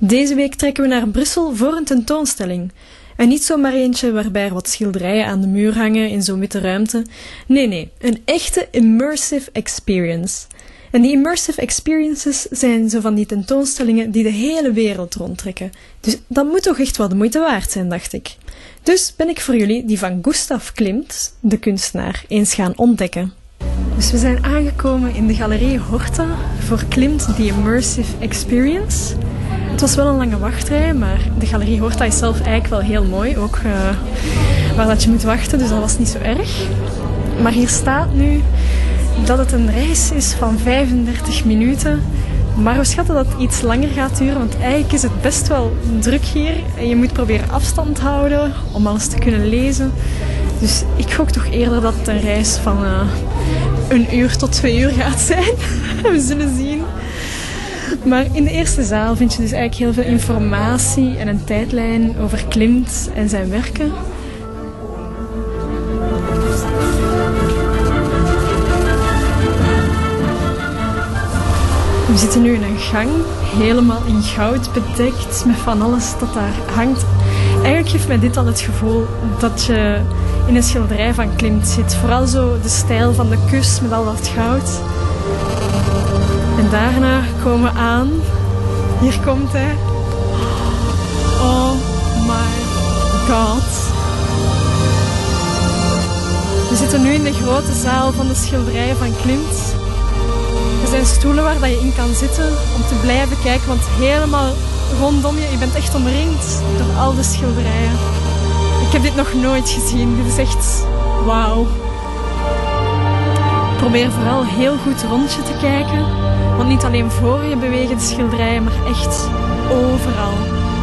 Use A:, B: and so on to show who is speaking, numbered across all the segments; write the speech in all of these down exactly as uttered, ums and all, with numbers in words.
A: Deze week trekken we naar Brussel voor een tentoonstelling. En niet zomaar eentje waarbij er wat schilderijen aan de muur hangen in zo'n witte ruimte. Nee, nee, een echte immersive experience. En die immersive experiences zijn zo van die tentoonstellingen die de hele wereld rondtrekken. Dus dat moet toch echt wel de moeite waard zijn, dacht ik. Dus ben ik voor jullie die van Gustav Klimt, de kunstenaar, eens gaan ontdekken. Dus we zijn aangekomen in de Galerie Horta voor Klimt, die immersive experience. Het was wel een lange wachtrij, maar de Galerie Horta is zelf eigenlijk wel heel mooi. Ook uh, waar dat je moet wachten, dus dat was niet zo erg. Maar hier staat nu dat het een reis is van vijfendertig minuten. Maar we schatten dat het iets langer gaat duren, want eigenlijk is het best wel druk hier. En je moet proberen afstand te houden om alles te kunnen lezen. Dus ik gok toch eerder dat het een reis van uh, een uur tot twee uur gaat zijn. We zullen zien. Maar in de eerste zaal vind je dus eigenlijk heel veel informatie en een tijdlijn over Klimt en zijn werken. We zitten nu in een gang, helemaal in goud bedekt, met van alles dat daar hangt. Eigenlijk geeft mij dit al het gevoel dat je in een schilderij van Klimt zit. Vooral zo de stijl van de kus met al dat goud. En daarna komen we aan. Hier komt hij. Oh my god. We zitten nu in de grote zaal van de schilderijen van Klimt. Er zijn stoelen waar je in kan zitten om te blijven kijken, want helemaal rondom je, je bent echt omringd door al de schilderijen. Ik heb dit nog nooit gezien. Dit is echt wauw. Probeer vooral heel goed rond je te kijken, want niet alleen voor je bewegen de schilderijen, maar echt overal.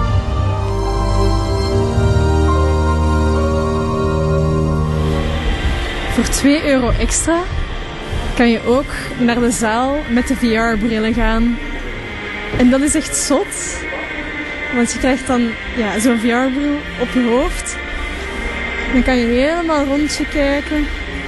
A: Voor twee euro extra kan je ook naar de zaal met de V R-brillen gaan. En dat is echt zot. Want je krijgt dan ja, zo'n V R-bril op je hoofd. Dan kan je helemaal rond je kijken.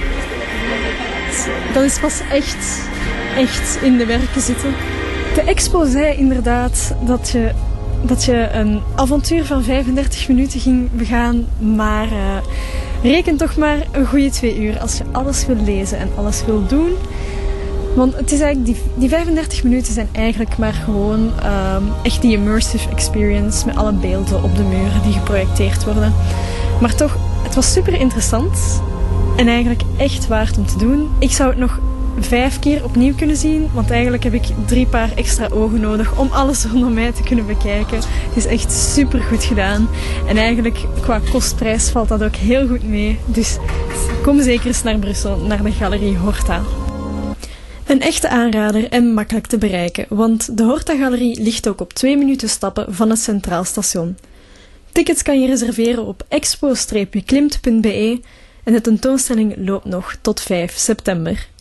A: Dat is pas echt, echt in de werken zitten. De expo zei inderdaad dat je, dat je een avontuur van vijfendertig minuten ging begaan. Maar uh, reken toch maar een goede twee uur als je alles wil lezen en alles wil doen. Want het is eigenlijk die, die vijfendertig minuten zijn eigenlijk maar gewoon um, echt die immersive experience met alle beelden op de muren die geprojecteerd worden. Maar toch, het was super interessant en eigenlijk echt waard om te doen. Ik zou het nog vijf keer opnieuw kunnen zien, want eigenlijk heb ik drie paar extra ogen nodig om alles rondom mij te kunnen bekijken. Het is echt super goed gedaan en eigenlijk qua kostprijs valt dat ook heel goed mee. Dus kom zeker eens naar Brussel, naar de Galerie Horta. Een echte aanrader en makkelijk te bereiken, want de Horta-galerie ligt ook op twee minuten stappen van het Centraal Station. Tickets kan je reserveren op expo klimt punt be en de tentoonstelling loopt nog tot vijf september.